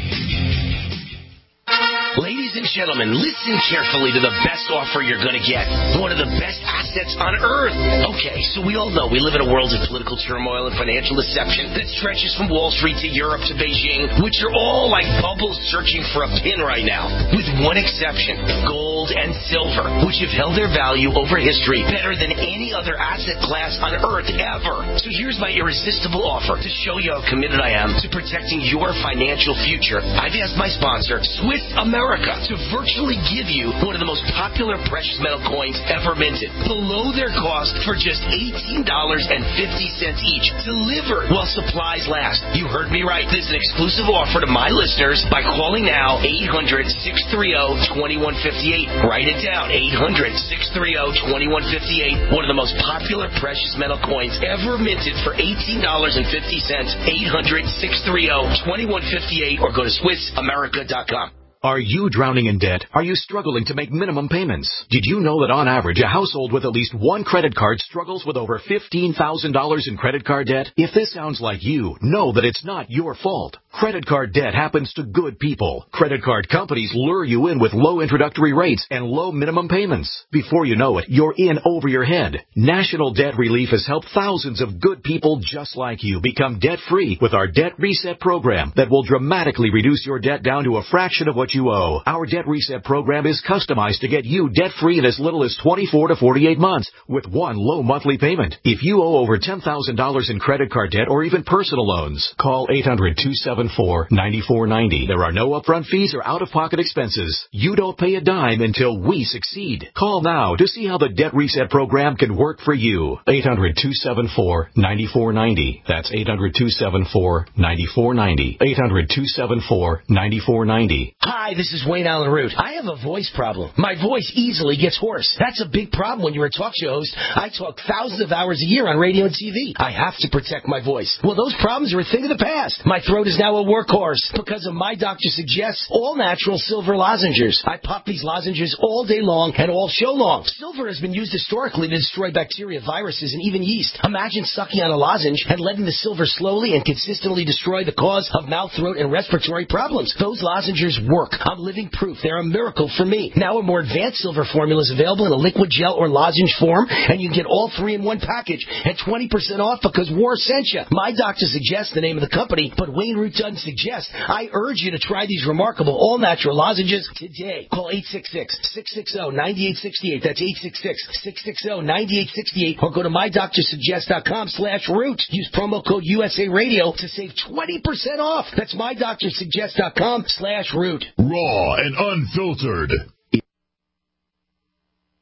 Ladies and gentlemen, listen carefully to the best offer you're going to get. One of the best assets on earth. Okay, so we all know we live in a world of political turmoil and financial deception that stretches from Wall Street to Europe to Beijing, which are all like bubbles searching for a pin right now. With one exception, gold and silver, which have held their value over history better than any other asset class on earth ever. So here's my irresistible offer to show you how committed I am to protecting your financial future. I've asked my sponsor, Swiss America, to virtually give you one of the most popular precious metal coins ever minted, below their cost for just eighteen dollars and fifty cents each, delivered while supplies last. You heard me right. This is an exclusive offer to my listeners by calling now eight hundred, six three zero, two one five eight. Write it down, eight hundred, six three zero, two one five eight. One of the most popular precious metal coins ever minted for eighteen dollars and fifty cents. eight hundred, six three zero, two one five eight or go to Swiss America dot com. Are you drowning in debt? Are you struggling to make minimum payments? Did you know that on average, a household with at least one credit card struggles with over fifteen thousand dollars in credit card debt? If this sounds like you, know that it's not your fault. Credit card debt happens to good people. Credit card companies lure you in with low introductory rates and low minimum payments. Before you know it, you're in over your head. National Debt Relief has helped thousands of good people just like you become debt-free with our Debt Reset program that will dramatically reduce your debt down to a fraction of what you owe. Our Debt Reset program is customized to get you debt-free in as little as twenty-four to forty-eight months with one low monthly payment. If you owe over ten thousand dollars in credit card debt or even personal loans, call eight hundred, two seven four, nine four nine zero. There are no upfront fees or out-of-pocket expenses. You don't pay a dime until we succeed. Call now to see how the Debt Reset program can work for you. eight hundred, two seven four, nine four nine zero. That's eight hundred, two seven four, nine four nine zero. eight hundred, two seven four, nine four nine zero. Hi, this is Wayne Allen Root. I have a voice problem. My voice easily gets hoarse. That's a big problem when you're a talk show host. I talk thousands of hours a year on radio and T V. I have to protect my voice. Well, those problems are a thing of the past. My throat is now a workhorse because of My Doctor Suggests all-natural silver lozenges. I pop these lozenges all day long and all show long. Silver has been used historically to destroy bacteria, viruses, and even yeast. Imagine sucking on a lozenge and letting the silver slowly and consistently destroy the cause of mouth, throat, and respiratory problems. Those lozenges work. I'm living proof. They're a miracle for me. Now a more advanced silver formula is available in a liquid gel or lozenge form, and you can get all three in one package at twenty percent off because War sent you. My Doctor Suggests the name of the company, but Wayne Root doesn't suggest. I urge you to try these remarkable all-natural lozenges today. Call eight six six, six six zero, nine eight six eight. That's eight six six, six six zero, nine eight six eight or go to my doctor suggest dot com slash root. Use promo code U S A Radio to save twenty percent off. That's my doctor suggest dot com slash root. Raw and unfiltered.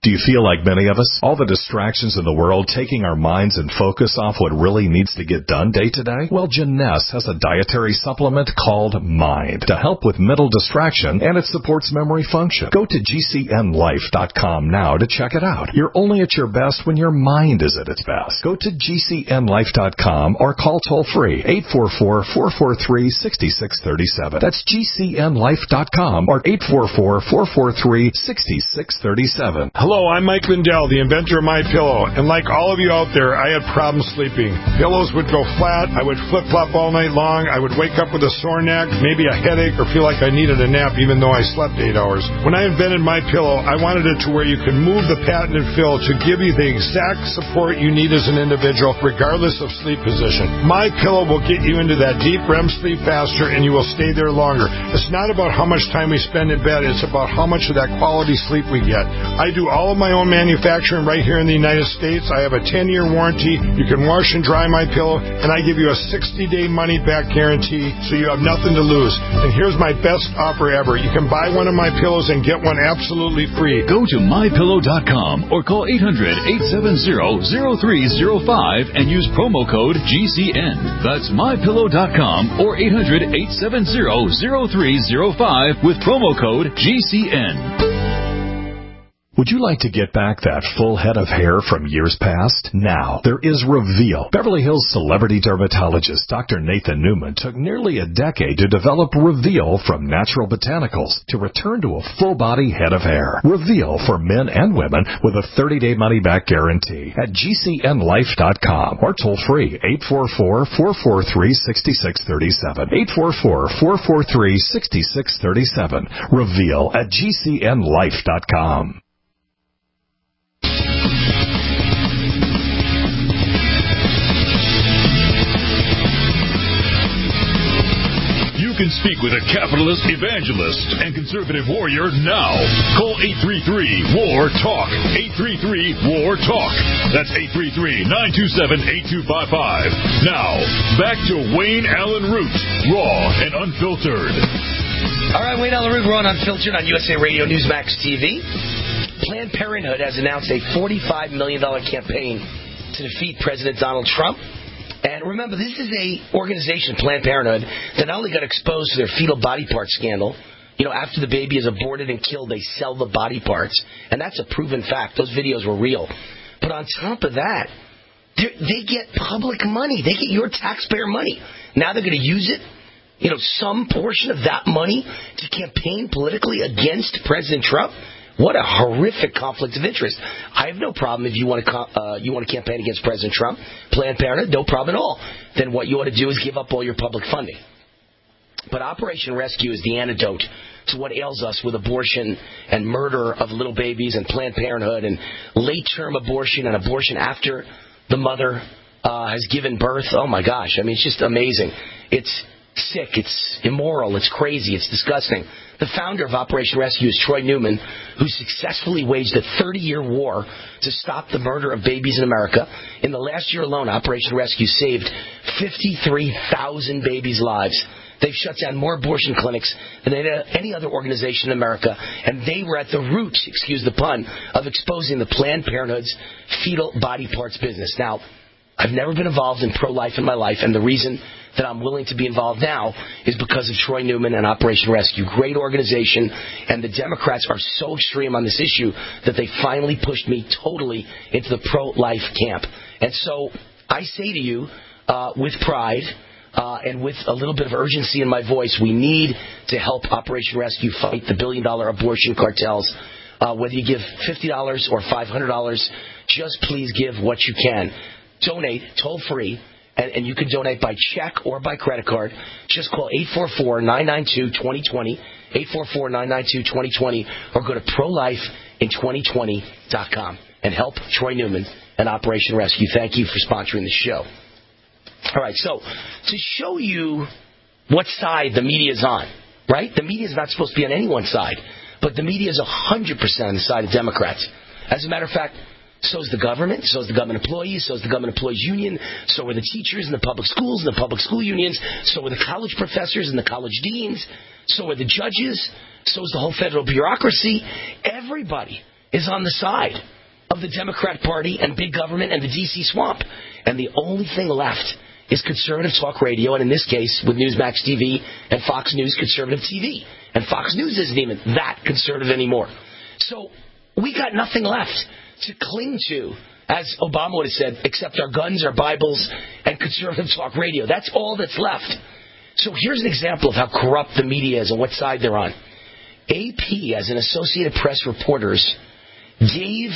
Do you feel like many of us? All the distractions in the world taking our minds and focus off what really needs to get done day to day? Well, Jeunesse has a dietary supplement called Mind to help with mental distraction, and it supports memory function. Go to G C N life dot com now to check it out. You're only at your best when your mind is at its best. Go to G C N life dot com or call toll-free eight four four, four four three, six six three seven. That's G C N life dot com or eight four four, four four three, six six three seven. Hello, I'm Mike Lindell, the inventor of MyPillow, and like all of you out there, I had problems sleeping. Pillows would go flat, I would flip-flop all night long, I would wake up with a sore neck, maybe a headache, or feel like I needed a nap even though I slept eight hours. When I invented MyPillow, I wanted it to where you could move the patented fill to give you the exact support you need as an individual, regardless of sleep position. MyPillow will get you into that deep R E M sleep faster, and you will stay there longer. It's not about how much time we spend in bed, it's about how much of that quality sleep we get. I do all of my own manufacturing right here in the United States. I have a ten-year warranty. You can wash and dry my pillow, and I give you a sixty-day money-back guarantee, so you have nothing to lose. And here's my best offer ever. You can buy one of my pillows and get one absolutely free. Go to my pillow dot com or call eight hundred, eight seven zero, zero three zero five and use promo code G C N. That's my pillow dot com or eight hundred, eight seven zero, zero three zero five with promo code G C N. Would you like to get back that full head of hair from years past? Now, there is Reveal. Beverly Hills celebrity dermatologist Doctor Nathan Newman took nearly a decade to develop Reveal from natural botanicals to return to a full-body head of hair. Reveal for men and women with a thirty-day money-back guarantee at G C N life dot com or toll-free eight four four, four four three, six six three seven. eight four four, four four three, six six three seven. Reveal at G C N life dot com. You can speak with a capitalist, evangelist, and conservative warrior now. Call eight three three, W A R, TALK. eight three three, W A R, TALK. That's eight three three, nine two seven, eight two five five. Now, back to Wayne Allen Root, raw and unfiltered. All right, Wayne Allen Root, raw and unfiltered on U S A Radio Newsmax T V. Planned Parenthood has announced a forty-five million dollars campaign to defeat President Donald Trump. And remember, this is a organization, Planned Parenthood, that not only got exposed to their fetal body part scandal. You know, after the baby is aborted and killed, they sell the body parts. And that's a proven fact. Those videos were real. But on top of that, they get public money. They get your taxpayer money. Now they're going to use it, you know, some portion of that money to campaign politically against President Trump. What a horrific conflict of interest. I have no problem if you want to uh, you want to campaign against President Trump. Planned Parenthood, no problem at all. Then what you ought to do is give up all your public funding. But Operation Rescue is the antidote to what ails us with abortion and murder of little babies and Planned Parenthood and late-term abortion and abortion after the mother uh, has given birth. Oh, my gosh. I mean, it's just amazing. It's sick. It's immoral. It's crazy. It's disgusting. The founder of Operation Rescue is Troy Newman, who successfully waged a thirty-year war to stop the murder of babies in America. In the last year alone, Operation Rescue saved fifty-three thousand babies' lives. They've shut down more abortion clinics than any other organization in America, and they were at the root, excuse the pun, of exposing the Planned Parenthood's fetal body parts business. Now, I've never been involved in pro-life in my life, and the reason that I'm willing to be involved now is because of Troy Newman and Operation Rescue. Great organization, and the Democrats are so extreme on this issue that they finally pushed me totally into the pro-life camp. And so I say to you, uh, with pride uh, and with a little bit of urgency in my voice, we need to help Operation Rescue fight the billion-dollar abortion cartels. Uh, whether you give fifty dollars or five hundred dollars, just please give what you can. Donate toll-free. And, and you can donate by check or by credit card. Just call eight four four, nine nine two, two zero two zero, eight four four, nine nine two, two zero two zero, or go to pro life in twenty twenty dot com and help Troy Newman and Operation Rescue. Thank you for sponsoring the show. All right, so to show you what side the media is on, right? The media is not supposed to be on anyone's side, but the media is one hundred percent on the side of Democrats. As a matter of fact, so is the government, so is the government employees, so is the government employees union, so are the teachers in the public schools and the public school unions, so are the college professors and the college deans, so are the judges, so is the whole federal bureaucracy. Everybody is on the side of the Democrat Party and big government and the D C swamp. And the only thing left is conservative talk radio, and in this case, with Newsmax T V and Fox News conservative T V. And Fox News isn't even that conservative anymore. So we got nothing left to cling to, as Obama would have said, except our guns, our Bibles, and conservative talk radio. That's all that's left. So here's an example of how corrupt the media is and what side they're on. A P, as an Associated Press reporters, gave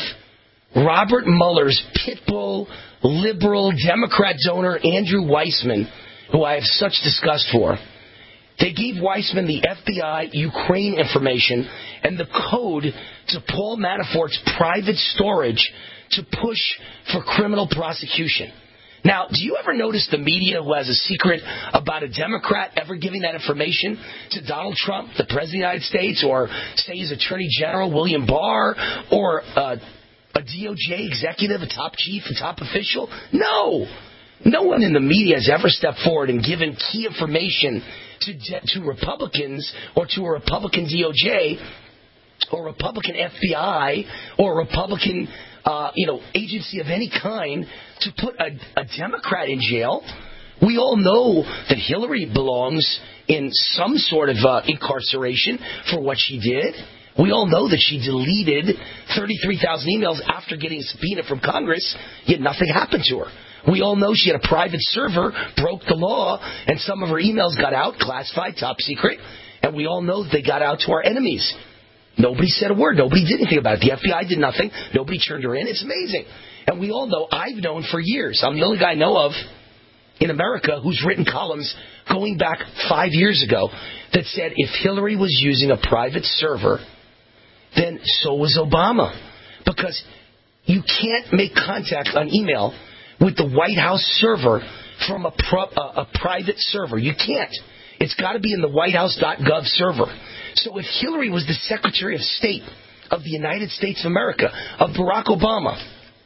Robert Mueller's pitbull, liberal, Democrat donor, Andrew Weissman, who I have such disgust for, they gave Weissman the F B I Ukraine information and the code to Paul Manafort's private storage to push for criminal prosecution. Now, do you ever notice the media who has a secret about a Democrat ever giving that information to Donald Trump, the President of the United States, or say his Attorney General, William Barr, or uh, a D O J executive, a top chief, a top official? No. No one in the media has ever stepped forward and given key information to, to Republicans or to a Republican D O J or Republican F B I or Republican uh, you know, agency of any kind to put a, a Democrat in jail. We all know that Hillary belongs in some sort of uh, incarceration for what she did. We all know that she deleted thirty-three thousand emails after getting a subpoena from Congress, yet nothing happened to her. We all know she had a private server, broke the law, and some of her emails got out, classified, top secret, and we all know that they got out to our enemies. Nobody said a word. Nobody did anything about it. The F B I did nothing. Nobody turned her in. It's amazing. And we all know, I've known for years, I'm the only guy I know of in America who's written columns going back five years ago that said if Hillary was using a private server, then so was Obama. Because you can't make contact on email with the White House server from a, pro, a, a private server. You can't. It's got to be in the white house dot gov server. So if Hillary was the Secretary of State of the United States of America, of Barack Obama,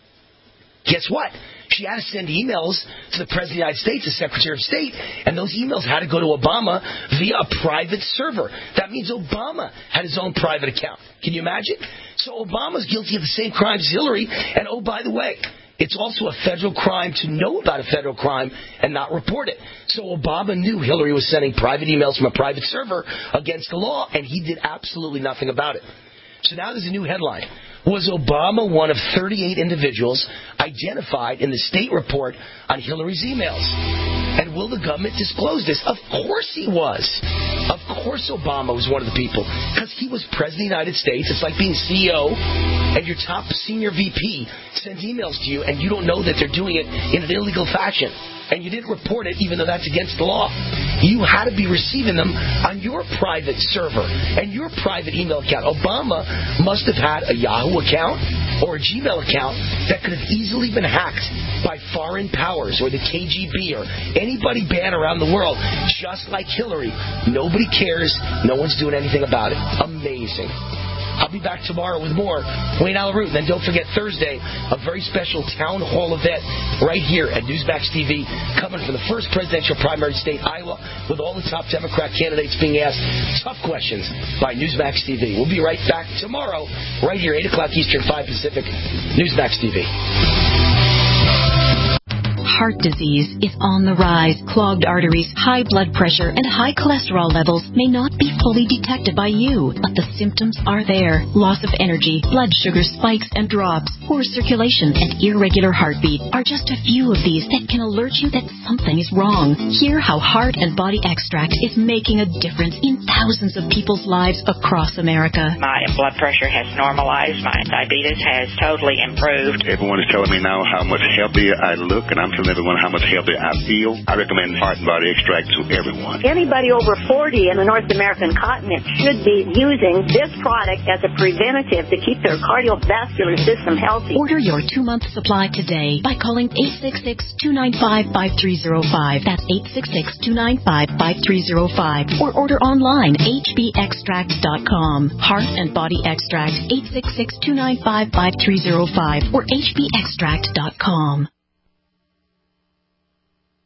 guess what? She had to send emails to the President of the United States, the Secretary of State, and those emails had to go to Obama via a private server. That means Obama had his own private account. Can you imagine? So Obama's guilty of the same crimes as Hillary, and oh, by the way, it's also a federal crime to know about a federal crime and not report it. So Obama knew Hillary was sending private emails from a private server against the law, and he did absolutely nothing about it. So now there's a new headline. Was Obama one of thirty-eight individuals identified in the state report on Hillary's emails? And will the government disclose this? Of course he was. Of course Obama was one of the people. Because he was President of the United States. It's like being C E O and your top senior V P sends emails to you and you don't know that they're doing it in an illegal fashion. And you didn't report it even though that's against the law. You had to be receiving them on your private server and your private email account. Obama must have had a Yahoo account or a Gmail account that could have easily been hacked by foreign powers or the K G B or anybody bad around the world, just like Hillary. Nobody cares. No one's doing anything about it. Amazing. I'll be back tomorrow with more Wayne Allyn Root. And then don't forget Thursday, a very special town hall event right here at Newsmax T V, coming from the first presidential primary state, Iowa, with all the top Democrat candidates being asked tough questions by Newsmax T V. We'll be right back tomorrow, right here, eight o'clock Eastern, five Pacific, Newsmax T V. Heart disease is on the rise. Clogged arteries, high blood pressure, and high cholesterol levels may not be fully detected by you, but the symptoms are there. Loss of energy, blood sugar spikes and drops, poor circulation, and irregular heartbeat are just a few of these that can alert you that something is wrong. Hear how Heart and Body Extract is making a difference in thousands of people's lives across America. My blood pressure has normalized. My diabetes has totally improved. Everyone is telling me now how much healthier I look, and I'm telling everyone how much healthier I feel. I recommend Heart and Body Extract to everyone. Anybody over forty in the North American continent should be using this product as a preventative to keep their cardiovascular system healthy. Order your two-month supply today by calling eight six six, two nine five, five three zero five. That's eight six six, two nine five, five three zero five. Or order online, h b extract dot com. Heart and Body Extract, eight six six, two nine five, five three zero five or h b extract dot com.